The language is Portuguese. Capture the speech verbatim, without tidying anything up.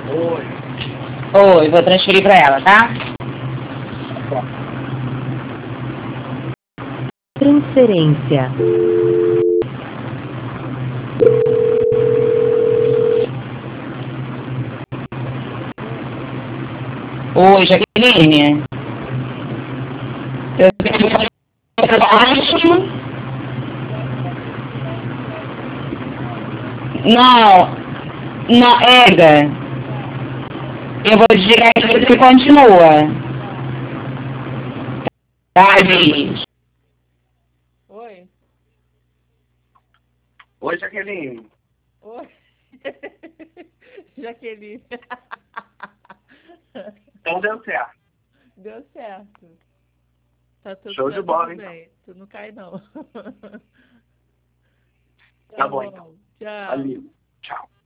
Oi. Oi, vou transferir pra ela, tá? Transferência. Oi, Jaqueline. Eu tenho baixo. Não, não, Ega. Eu vou desligar aqui e você continua. Tá, Liz? Oi. Oi, Jaqueline. Oi. Jaqueline. Então deu certo. Deu certo. Tá tudo, Show de tá bola, tudo então. bem. Tu não cai, não. Tá bom, então. Tchau. Valeu. Tchau.